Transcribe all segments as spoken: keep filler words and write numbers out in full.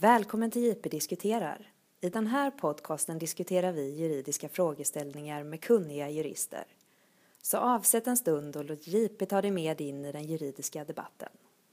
Välkommen till J P diskuterar. I den här podcasten diskuterar vi juridiska frågeställningar med kunniga jurister. Så avsätt en stund och låt J P ta dig med in i den juridiska debatten.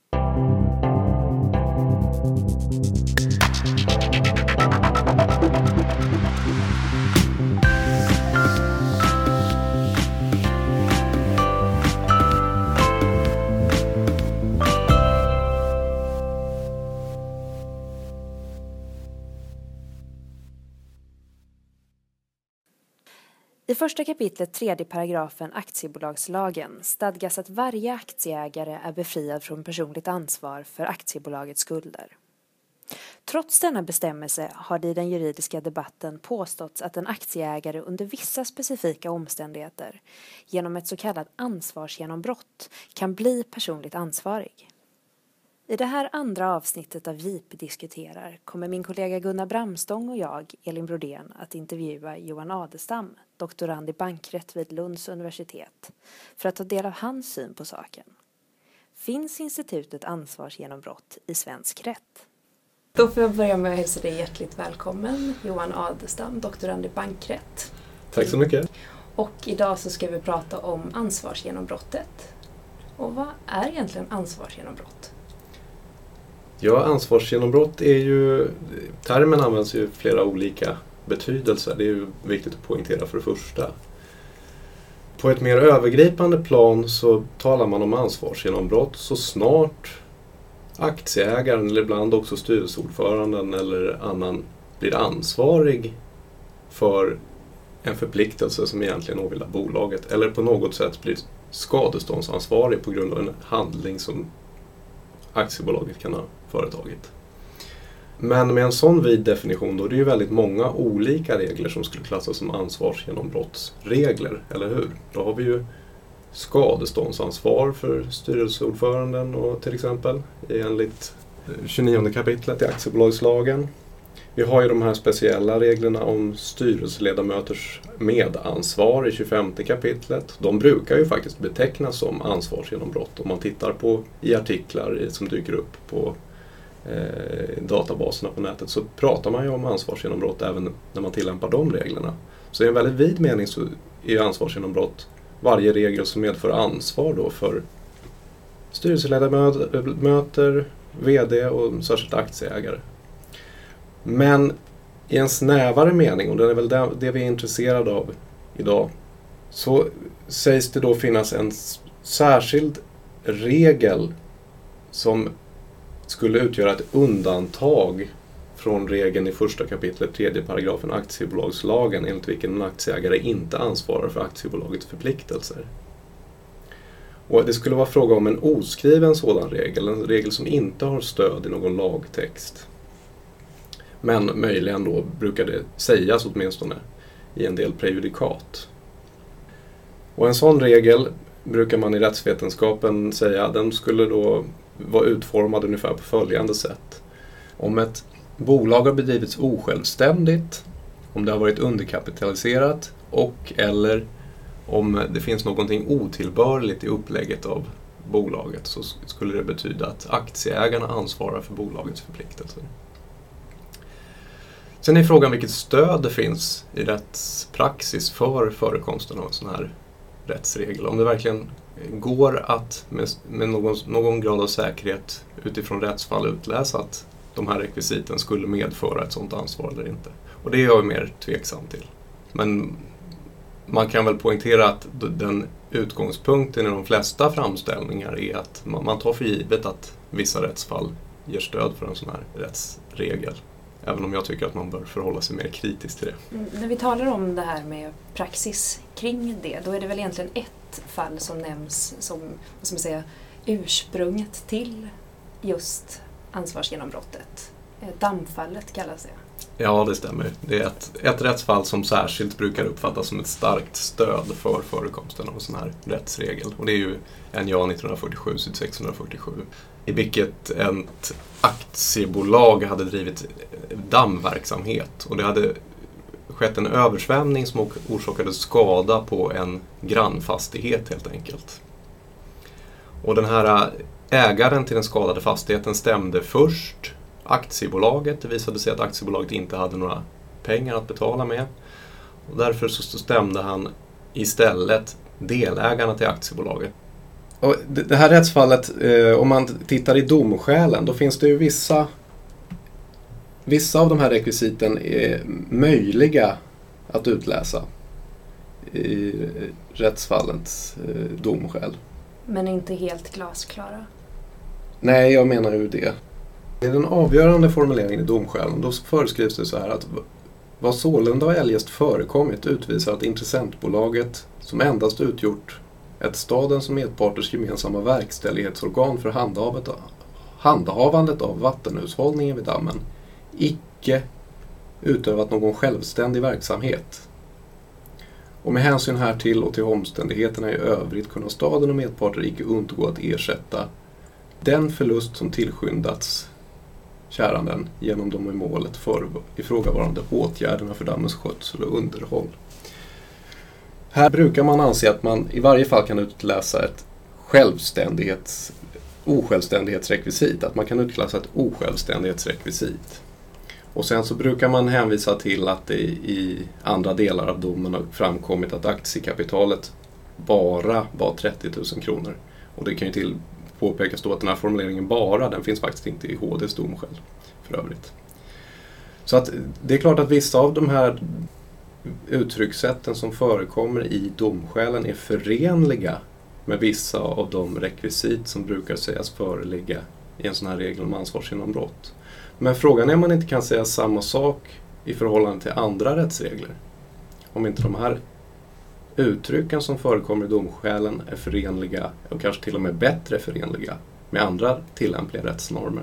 I första kapitlet tredje paragrafen aktiebolagslagen stadgas att varje aktieägare är befriad från personligt ansvar för aktiebolagets skulder. Trots denna bestämmelse har det i den juridiska debatten påståtts att en aktieägare under vissa specifika omständigheter genom ett så kallat ansvarsgenombrott kan bli personligt ansvarig. I det här andra avsnittet av J P diskuterar kommer min kollega Gunnar Bramstång och jag, Elin Brodén, att intervjua Johan Adelstam, doktorand i bankrätt vid Lunds universitet, för att ta del av hans syn på saken. Finns institutet ansvarsgenombrott i svensk rätt? Då får jag börja med att hälsa dig hjärtligt välkommen, Johan Adelstam, doktorand i bankrätt. Tack så mycket. Och idag så ska vi prata om ansvarsgenombrottet. Och vad är egentligen ansvarsgenombrott? Ja, ansvarsgenombrott är ju, termen används ju i flera olika betydelser. Det är ju viktigt att poängtera för det första. På ett mer övergripande plan så talar man om ansvarsgenombrott så snart aktieägaren eller ibland också styrelseordföranden eller annan blir ansvarig för en förpliktelse som egentligen åvilar bolaget eller på något sätt blir skadeståndsansvarig på grund av en handling som aktiebolaget kan ha företagit. Men med en sån vid definition då är det ju väldigt många olika regler som skulle klassas som ansvarsgenombrottsregler, eller hur? Då har vi ju skadeståndsansvar för styrelseordföranden och till exempel enligt tjugonionde kapitlet i aktiebolagslagen. Vi har ju de här speciella reglerna om styrelseledamöters medansvar i tjugofemte kapitlet. De brukar ju faktiskt betecknas som ansvarsgenombrott. Om man tittar på i artiklar som dyker upp på eh, databaserna på nätet så pratar man ju om ansvarsgenombrott även när man tillämpar de reglerna. Så i en väldigt vid mening så är ansvarsgenombrott varje regel som medför ansvar då för styrelseledamöter, vd och särskilt aktieägare. Men i en snävare mening, och det är väl det, det vi är intresserade av idag, så sägs det då finnas en särskild regel som skulle utgöra ett undantag från regeln i första kapitlet tredje paragrafen aktiebolagslagen enligt vilken en aktieägare inte ansvarar för aktiebolagets förpliktelser. Och det skulle vara fråga om en oskriven sådan regel, en regel som inte har stöd i någon lagtext. Men möjligen då brukar det sägas åtminstone i en del prejudikat. Och en sån regel brukar man i rättsvetenskapen säga, den skulle då vara utformad ungefär på följande sätt. Om ett bolag har bedrivits osjälvständigt, om det har varit underkapitaliserat och eller om det finns någonting otillbörligt i upplägget av bolaget så skulle det betyda att aktieägarna ansvarar för bolagets förpliktelser. Sen är frågan vilket stöd det finns i rättspraxis för förekomsten av en sån här rättsregel. Om det verkligen går att med, med någon, någon grad av säkerhet utifrån rättsfall utläsa att de här rekvisiten skulle medföra ett sådant ansvar eller inte. Och det är jag mer tveksam till. Men man kan väl poängtera att den utgångspunkten i de flesta framställningar är att man, man tar för givet att vissa rättsfall ger stöd för en sån här rättsregel. Även om jag tycker att man bör förhålla sig mer kritiskt till det. Mm, när vi talar om det här med praxis kring det, då är det väl egentligen ett fall som nämns som, vad ska man säga, ursprunget till just ansvarsgenombrottet. Dammfallet kallas det. Ja, det stämmer. Det är ett, ett rättsfall som särskilt brukar uppfattas som ett starkt stöd för förekomsten av en sån här rättsregel. Och det är ju N J A nittonhundrafyrtiosju sexhundrafyrtiosju. I vilket ett aktiebolag hade drivit dammverksamhet och det hade skett en översvämning som orsakade skada på en grannfastighet helt enkelt. Och den här ägaren till den skadade fastigheten stämde först aktiebolaget. Det visade sig att aktiebolaget inte hade några pengar att betala med. Och därför så stämde han istället delägarna till aktiebolaget. Och det här rättsfallet, eh, om man tittar i domskälen, då finns det ju vissa, vissa av de här rekvisiten är möjliga att utläsa i rättsfallets eh, domskäl. Men inte helt glasklara? Nej, jag menar ju det. I den avgörande formuleringen i domskälen, då föreskrivs det så här att vad sålunda har eljest förekommit utvisar att intressentbolaget, som endast utgjort ett stadens och medparters gemensamma verkställighetsorgan för handhavandet av vattenhushållningen vid dammen, icke utövat någon självständig verksamhet. Och med hänsyn härtill och till omständigheterna i övrigt kunna staden och medparter icke undgå att ersätta den förlust som tillskyndats käranden genom de i målet för ifrågavarande åtgärderna för dammens skötsel och underhåll. Här brukar man anse att man i varje fall kan utläsa ett självständighets, osjälvständighetsrekvisit, att man kan utläsa ett osjälvständighetsrekvisit. Och sen så brukar man hänvisa till att det i andra delar av domen har framkommit att aktiekapitalet bara var trettio tusen kronor. Och det kan ju till påpekas då att den här formuleringen bara, den finns faktiskt inte i H D:s domskäl för övrigt. Så att det är klart att vissa av de här uttryckssätten som förekommer i domskälen är förenliga med vissa av de rekvisit som brukar sägas föreligga i en sån här regel om ansvarsgenombrott. Men frågan är om man inte kan säga samma sak i förhållande till andra rättsregler. Om inte de här uttrycken som förekommer i domskälen är förenliga och kanske till och med bättre förenliga med andra tillämpliga rättsnormer.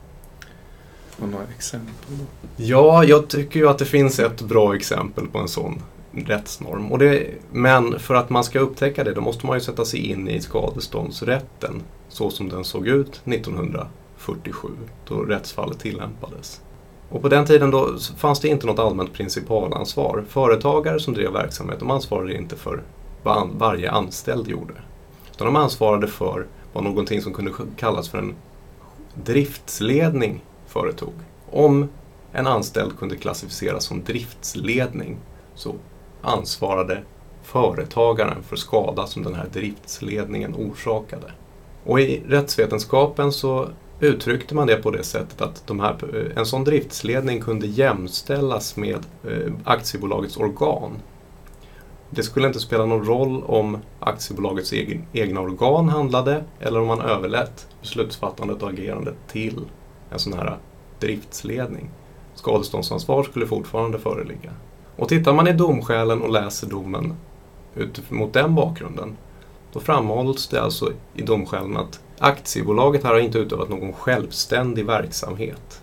Och några exempel då? Ja, jag tycker ju att det finns ett bra exempel på en sån rättsnorm. Och det, men för att man ska upptäcka det, då måste man ju sätta sig in i skadeståndsrätten så som den såg ut nittonhundrafyrtiosju, då rättsfallet tillämpades. Och på den tiden då fanns det inte något allmänt principalansvar. Företagare som drev verksamhet, de ansvarade inte för vad an, varje anställd gjorde. Utan de ansvarade för vad någonting som kunde kallas för en driftsledning företog. Om en anställd kunde klassificeras som driftsledning så ansvarade företagaren för skada som den här driftsledningen orsakade. Och i rättsvetenskapen så uttryckte man det på det sättet att de här, en sån driftsledning kunde jämställas med eh, aktiebolagets organ. Det skulle inte spela någon roll om aktiebolagets egen, egna organ handlade eller om man överlät beslutsfattandet och agerandet till en sån här driftsledning. Skadeståndsansvar skulle fortfarande föreligga. Och tittar man i domskälen och läser domen mot den bakgrunden, då framhålls det alltså i domskälen att aktiebolaget här har inte utövat någon självständig verksamhet.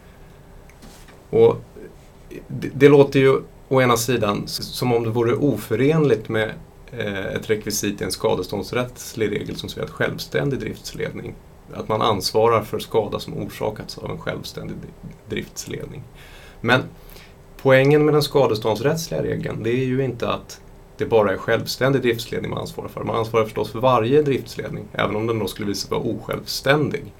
Och det, det låter ju å ena sidan som om det vore oförenligt med eh, ett rekvisit i en skadeståndsrättslig regel som säger att självständig driftsledning, att man ansvarar för skada som orsakats av en självständig driftsledning. Men poängen med den skadeståndsrättsliga regeln, det är ju inte att det bara är självständig driftsledning man ansvarar för. Man ansvarar förstås för varje driftsledning, även om den då skulle visa sig vara osjälvständig.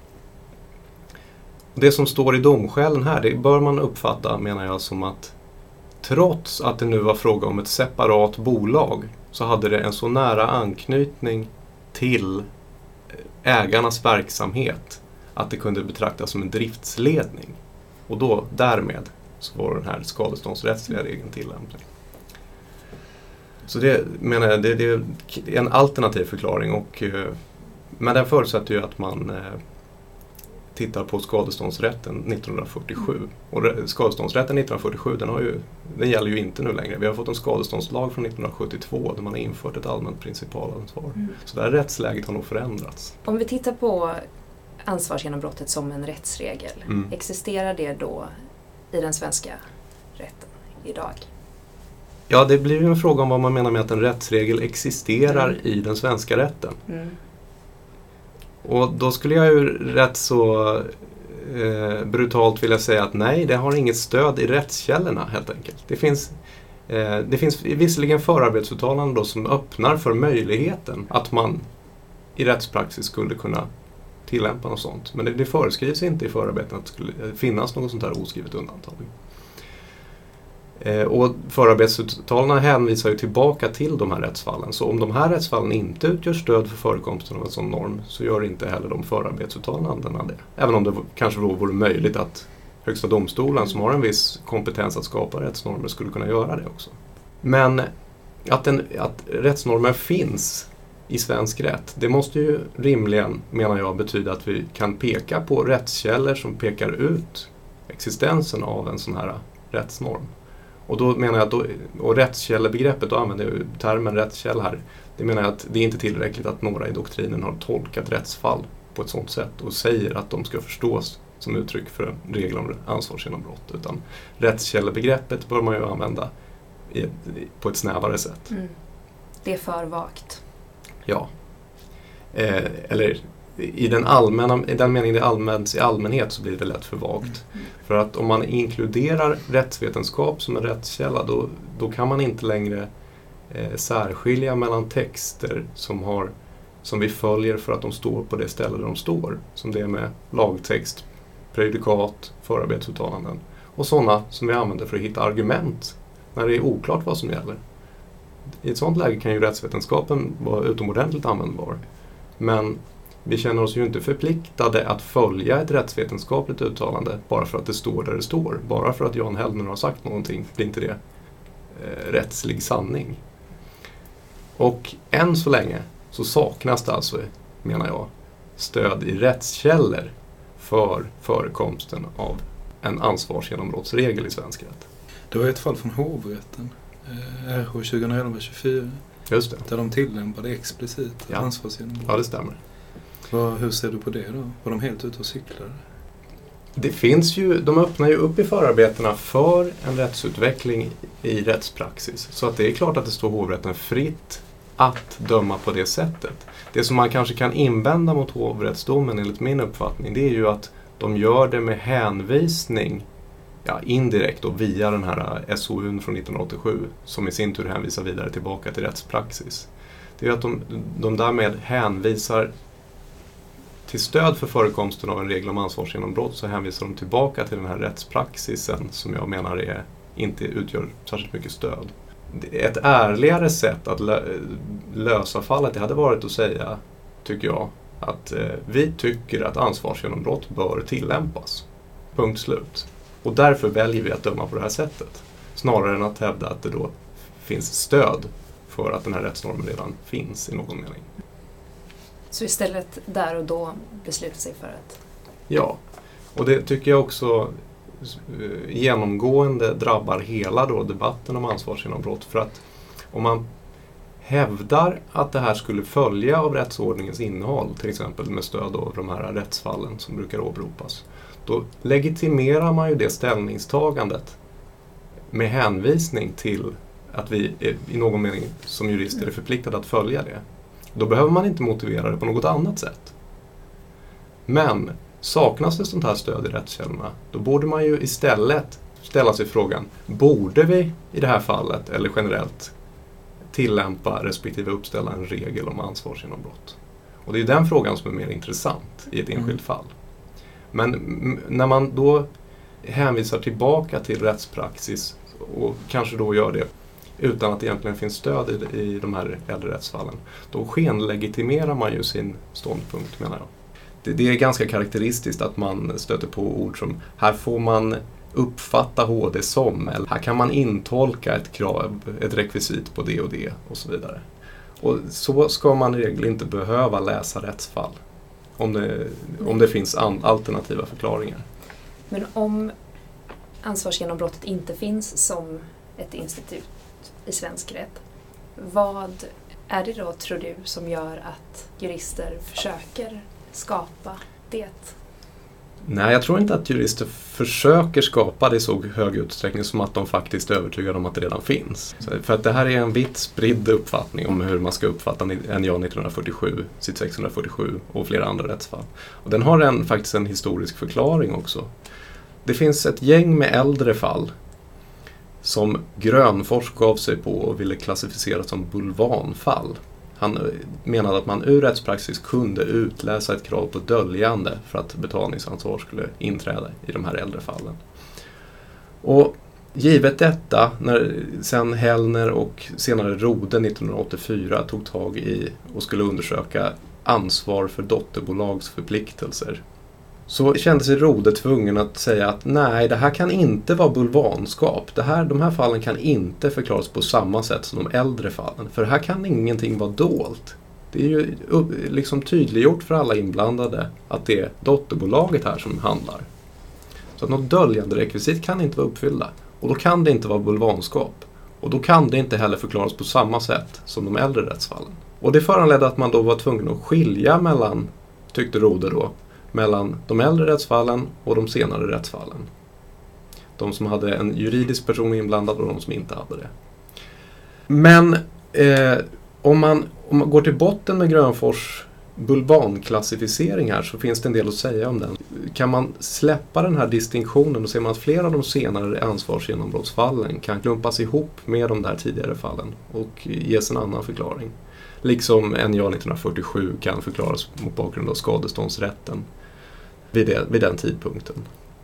Det som står i domskälen här, det bör man uppfatta, menar jag, som att trots att det nu var fråga om ett separat bolag så hade det en så nära anknytning till ägarnas verksamhet att det kunde betraktas som en driftsledning. Och då, därmed, så var den här skadeståndsrättsliga regeln tillämplig. Så det menar jag, det, det är en alternativ förklaring, och, men den förutsätter ju att man tittar på skadeståndsrätten nittonhundrafyrtiosju. Och skadeståndsrätten nittonhundrafyrtiosju, den, har ju, den gäller ju inte nu längre. Vi har fått en skadeståndslag från nittonhundrasjuttiotvå där man har infört ett allmänt principalansvar. Mm. Så det här rättsläget har nog förändrats. Om vi tittar på ansvarsgenombrottet som en rättsregel, mm. existerar det då i den svenska rätten idag? Ja, det blir ju en fråga om vad man menar med att en rättsregel existerar mm. i den svenska rätten. Mm. Och då skulle jag ju rätt så eh, brutalt vilja säga att nej, det har inget stöd i rättskällorna helt enkelt. Det finns, eh, det finns visserligen förarbetsuttalanden då som öppnar för möjligheten att man i rättspraxis skulle kunna tillämpa något sånt. Men det, det föreskrivs inte i förarbeten att det skulle finnas något sånt här oskrivet undantag. Eh, och förarbetsuttalandena hänvisar ju tillbaka till de här rättsfallen. Så om de här rättsfallen inte utgör stöd för förekomsten av en sån norm så gör inte heller de förarbetsuttalandena det. Även om det kanske då vore möjligt att Högsta domstolen som har en viss kompetens att skapa rättsnormer skulle kunna göra det också. Men att, en, att rättsnormer finns i svensk rätt, det måste ju rimligen, menar jag, betyda att vi kan peka på rättskällor som pekar ut existensen av en sån här rättsnorm. Och då menar jag att då, och rättskällebegreppet, då använder jag termen rättskälla här, det menar jag att det är inte tillräckligt att några i doktrinen har tolkat rättsfall på ett sådant sätt och säger att de ska förstås som uttryck för en regel om ansvarsgenombrott, utan rättskällebegreppet bör man ju använda i, på ett snävare sätt. Mm. Det är för vagt. Ja. Eh, eller i den, allmänna, i den meningen det allmänt i allmänhet så blir det lätt för vagt. Mm. För att om man inkluderar rättsvetenskap som en rättskälla då, då kan man inte längre eh, särskilja mellan texter som, har, som vi följer för att de står på det ställe där de står. Som det är med lagtext, prejudikat, förarbetsuttalanden. Och sådana som vi använder för att hitta argument när det är oklart vad som gäller. I ett sådant läge kan ju rättsvetenskapen vara utomordentligt användbar. Men vi känner oss ju inte förpliktade att följa ett rättsvetenskapligt uttalande bara för att det står där det står. Bara för att Jan Hellner har sagt någonting blir inte det eh, rättslig sanning. Och än så länge så saknas det alltså, menar jag, stöd i rättskällor för förekomsten av en ansvarsgenombrottsregel i svensk rätt. Det var ett fall från hovrätten, R H tjugoelva tjugofyra, Just det. där de tillämpade explicit Ja. ansvarsgenombrott. Ja, det stämmer. Vad, hur ser du på det då? Var de helt ute och cyklade? Det finns ju, de öppnar ju upp i förarbetena för en rättsutveckling i rättspraxis. Så att det är klart att det står hovrätten fritt att döma på det sättet. Det som man kanske kan invända mot hovrättsdomen enligt min uppfattning, det är ju att de gör det med hänvisning, ja, indirekt och via den här S O U:n från nittonhundraåttiosju som i sin tur hänvisar vidare tillbaka till rättspraxis. Det är att de, de därmed hänvisar till stöd för förekomsten av en regel om ansvarsgenombrott, så hänvisar de tillbaka till den här rättspraxisen som jag menar är, inte utgör särskilt mycket stöd. Ett ärligare sätt att lö- lösa fallet det hade varit att säga, tycker jag, att eh, vi tycker att ansvarsgenombrott bör tillämpas. Punkt slut. Och därför väljer vi att döma på det här sättet. Snarare än att hävda att det då finns stöd för att den här rättsnormen redan finns i någon mening. Så istället där och då besluta sig för att... Ja, och det tycker jag också genomgående drabbar hela då debatten om ansvarsgenombrott. För att om man hävdar att det här skulle följa av rättsordningens innehåll, till exempel med stöd av de här rättsfallen som brukar åberopas, då legitimerar man ju det ställningstagandet med hänvisning till att vi är, i någon mening som jurister är förpliktade att följa det. Då behöver man inte motivera det på något annat sätt. Men saknas det sånt här stöd i rättskällorna, då borde man ju istället ställa sig frågan, borde vi i det här fallet eller generellt tillämpa respektive uppställa en regel om ansvarsgenombrott? Och det är den frågan som är mer intressant i ett enskilt mm. fall. Men m- när man då hänvisar tillbaka till rättspraxis och kanske då gör det utan att det egentligen finns stöd i, i de här äldre rättsfallen, då skenlegitimerar man ju sin ståndpunkt, menar jag. Det, det är ganska karaktäristiskt att man stöter på ord som här får man uppfatta H D som, eller här kan man intolka ett krav, ett rekvisit på det och det och så vidare. Och så ska man i regel inte behöva läsa rättsfall om det, om det finns an, alternativa förklaringar. Men om ansvarsgenombrottet inte finns som ett institut i svensk rätt, vad är det då, tror du, som gör att jurister försöker skapa det? Nej, jag tror inte att jurister försöker skapa det i så hög utsträckning som att de faktiskt är övertygade om att det redan finns. Så för att det här är en vitt spridd uppfattning om hur man ska uppfatta N J nittonhundrafyrtiosju, C I T sexhundrafyrtiosju och flera andra rättsfall. Och den har en, faktiskt en historisk förklaring också. Det finns ett gäng med äldre fall som Grönfors gav sig på och ville klassificera som bulvanfall. Han menade att man ur rättspraxis kunde utläsa ett krav på döljande för att betalningsansvar skulle inträda i de här äldre fallen. Och givet detta, när sen Hellner och senare Rode nittonhundraåttiofyra tog tag i och skulle undersöka ansvar för dotterbolags förpliktelser, så kände sig Rode tvungen att säga att nej, det här kan inte vara bulvanskap. Det här, de här fallen kan inte förklaras på samma sätt som de äldre fallen. För här kan ingenting vara dolt. Det är ju liksom tydliggjort för alla inblandade att det är dotterbolaget här som handlar. Så att något döljande rekvisit kan inte vara uppfyllda. Och då kan det inte vara bulvanskap. Och då kan det inte heller förklaras på samma sätt som de äldre rättsfallen. Och det föranledde att man då var tvungen att skilja mellan, tyckte Rode då, mellan de äldre rättsfallen och de senare rättsfallen. De som hade en juridisk person inblandad och de som inte hade det. Men eh, om, man, om man går till botten med Grönfors bulvanklassificering här, så finns det en del att säga om den. Kan man släppa den här distinktionen och ser man att flera av de senare ansvarsgenombrottsfallen kan klumpas ihop med de där tidigare fallen och ges en annan förklaring. Liksom N J A nittonhundrafyrtiosju kan förklaras mot bakgrund av skadeståndsrätten vid, det, vid den tidpunkten.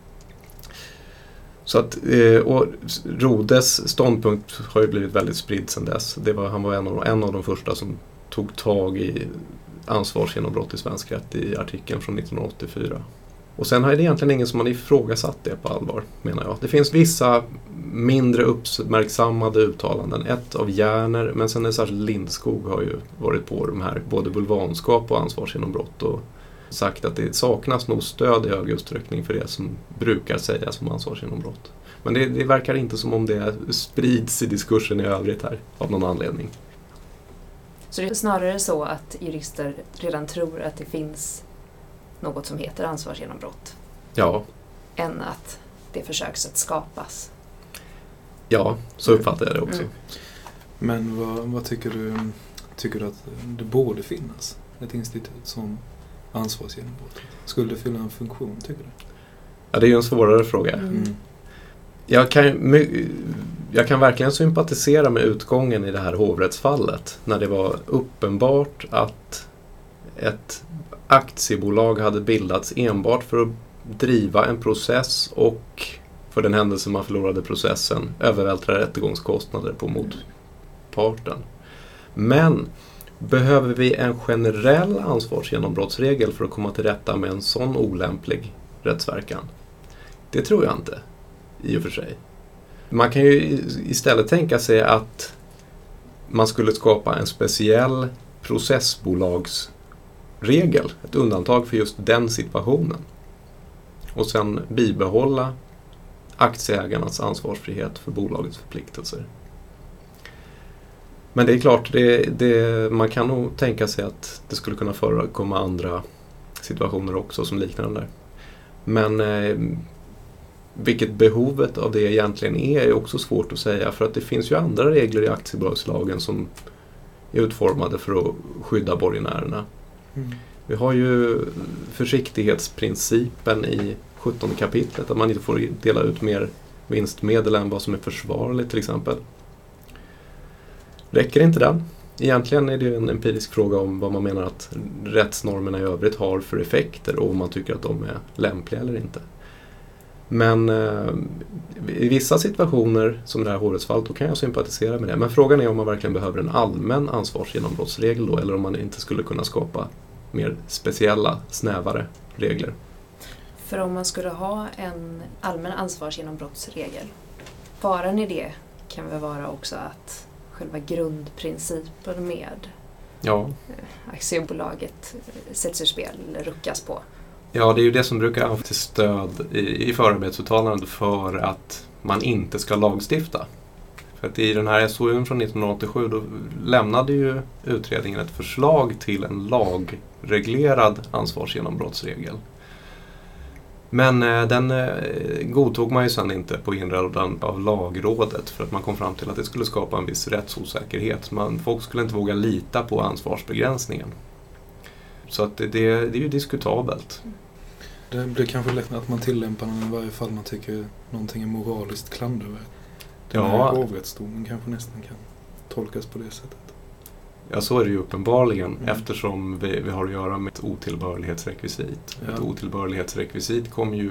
Så att, och Rodes ståndpunkt har ju blivit väldigt spridd sedan dess. Det var, han var en av, en av de första som tog tag i ansvarsgenombrott i svensk rätt i artikeln från nittonhundraåttiofyra. Och sen har det egentligen ingen som har ifrågasatt det på allvar, menar jag. Det finns vissa mindre uppmärksammade uttalanden. Ett av Järner, men sen är särskilt Lindskog har ju varit på de här, både bulvanskap och ansvarsgenombrott, och sagt att det saknas nog stöd i hög utsträckning för det som brukar sägas som ansvarsgenombrott. Men det, det verkar inte som om det sprids i diskursen i övrigt här, av någon anledning. Så det är snarare så att jurister redan tror att det finns något som heter ansvarsgenombrott? Ja. Än att det försöks att skapas? Ja, så uppfattar jag det också. Mm. Men vad, vad tycker du? Tycker du att det borde finnas ett institut som ansvarsgenombrott? Skulle det fylla en funktion, tycker du? Ja, det är ju en svårare fråga. Mm. Jag kan, jag kan verkligen sympatisera med utgången i det här hovrättsfallet, när det var uppenbart att ett aktiebolag hade bildats enbart för att driva en process och, för den händelse man förlorade processen, övervältra rättegångskostnader på motparten. Men behöver vi en generell ansvarsgenombrottsregel för att komma till rätta med en sån olämplig rättsverkan? Det tror jag inte, i och för sig. Man kan ju istället tänka sig att man skulle skapa en speciell processbolagsregel, ett undantag för just den situationen. Och sen bibehålla aktieägarnas ansvarsfrihet för bolagets förpliktelser. Men det är klart, det, det, man kan nog tänka sig att det skulle kunna förekomma andra situationer också som liknar den där. Men eh, vilket behovet av det egentligen är är också svårt att säga, för att det finns ju andra regler i aktiebolagslagen som är utformade för att skydda borgenärerna. Mm. Vi har ju försiktighetsprincipen i sjuttonde kapitlet, att man inte får dela ut mer vinstmedel än vad som är försvarligt till exempel. Räcker inte den? Egentligen är det en empirisk fråga om vad man menar att rättsnormerna i övrigt har för effekter och om man tycker att de är lämpliga eller inte. Men eh, i vissa situationer som det här hovrättsfallet, då kan jag sympatisera med det. Men frågan är om man verkligen behöver en allmän ansvarsgenombrottsregel då, eller om man inte skulle kunna skapa mer speciella, snävare regler. För om man skulle ha en allmän ansvarsgenombrottsregel, faran i det kan väl vara också att själva grundprincipen med ja. aktiebolaget sätts ur spel eller ruckas på. Ja, det är ju det som brukar användas till stöd i, i förarbetsuttalandet för att man inte ska lagstifta. För att i den här S O U från nittonhundraåttiosju då lämnade ju utredningen ett förslag till en lagreglerad ansvarsgenombrottsregel. Men eh, den eh, godtog man ju sedan inte på inrådan av lagrådet, för att man kom fram till att det skulle skapa en viss rättsosäkerhet. Man, folk skulle inte våga lita på ansvarsbegränsningen. Så att det, det, det är ju diskutabelt. Det blir kanske lätt att man tillämpar den i varje fall man tycker någonting är moraliskt klandervärt. Den här ja. hovrättsdomen kanske nästan kan tolkas på det sättet. Ja, så är det ju uppenbarligen Mm. eftersom vi, vi har att göra med ett otillbörlighetsrekvisit. Ja. Ett otillbörlighetsrekvisit kommer ju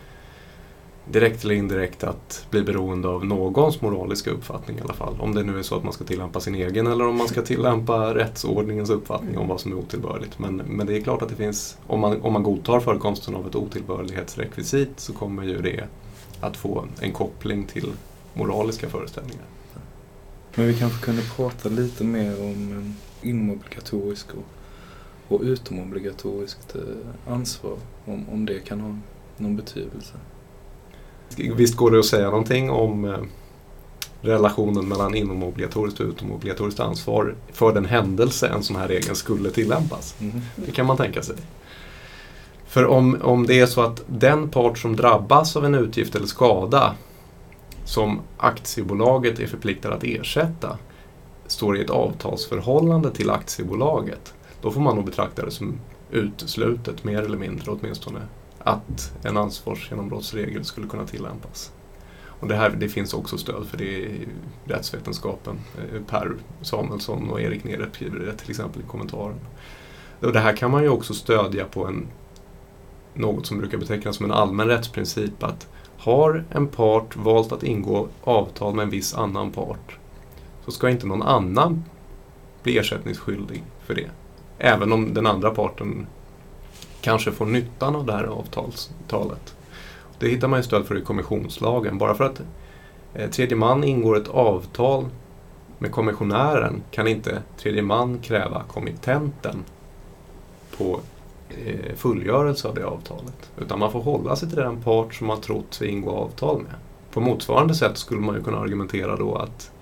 direkt eller indirekt att bli beroende av någons moraliska uppfattning i alla fall. Om det nu är så att man ska tillämpa sin egen eller om man ska tillämpa rättsordningens uppfattning om vad som är otillbörligt. Men, men det är klart att det finns, om man, om man godtar förekomsten av ett otillbörlighetsrekvisit så kommer ju det att få en koppling till moraliska föreställningar. Men vi kanske kunde prata lite mer om inomobligatorisk och, och utomobligatoriskt ansvar, om, om det kan ha någon betydelse. Visst går det att säga någonting om eh, relationen mellan inomobligatoriskt och utomobligatoriskt ansvar för den händelse en sån här regel skulle tillämpas. Mm. Det kan man tänka sig. För om, om det är så att den part som drabbas av en utgift eller skada som aktiebolaget är förpliktad att ersätta står i ett avtalsförhållande till aktiebolaget, då får man nog betrakta det som uteslutet, mer eller mindre åtminstone, att en ansvarsgenombrottsregel skulle kunna tillämpas. Och det här det finns också stöd för det i rättsvetenskapen. Per Samuelsson och Erik Nerep skriver det till exempel i kommentaren. Och det här kan man ju också stödja på en, något som brukar betecknas som en allmän rättsprincip, att har en part valt att ingå avtal med en viss annan part så ska inte någon annan bli ersättningsskyldig för det. Även om den andra parten kanske får nyttan av det här avtalet. Det hittar man ju stöd för i kommissionslagen. Bara för att eh, tredje man ingår ett avtal med kommissionären kan inte tredje man kräva kommittenten på eh, fullgörelse av det avtalet. Utan man får hålla sig till den part som man trott sig ingå avtal med. På motsvarande sätt skulle man ju kunna argumentera då att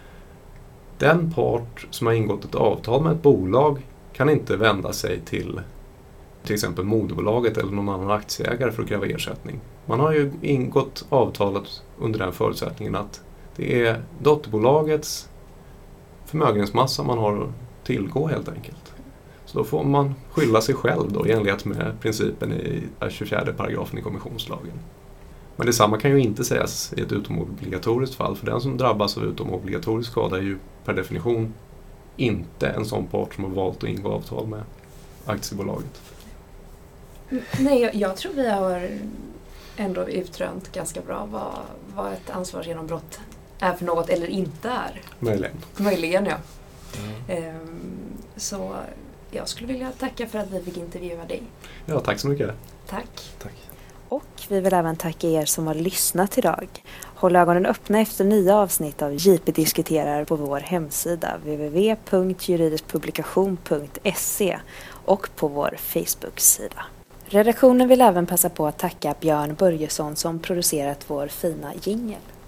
den part som har ingått ett avtal med ett bolag kan inte vända sig till till exempel moderbolaget eller någon annan aktieägare för att kräva ersättning. Man har ju ingått avtalet under den förutsättningen att det är dotterbolagets förmögenhetsmassa man har att tillgå helt enkelt. Så då får man skylla sig själv då i enlighet med principen i tjugofjärde paragrafen i kommissionslagen. Men detsamma kan ju inte sägas i ett utomobligatoriskt fall, för den som drabbas av utomobligatorisk skada är ju per definition inte en sån part som har valt att ingå avtal med aktiebolaget. Nej, jag, jag tror vi har ändå utrönt ganska bra vad, vad ett ansvarsgenombrott är för något eller inte är. Möjligen. Möjligen, ja. Mm. Ehm, så jag skulle vilja tacka för att vi fick intervjua dig. Ja, tack så mycket. Tack. Tack. Och vi vill även tacka er som har lyssnat idag. Håll ögonen öppna efter nya avsnitt av J P diskuterar på vår hemsida w w w punkt juridiskpublikation punkt se och på vår Facebook-sida. Redaktionen vill även passa på att tacka Björn Börjesson som producerat vår fina jingle.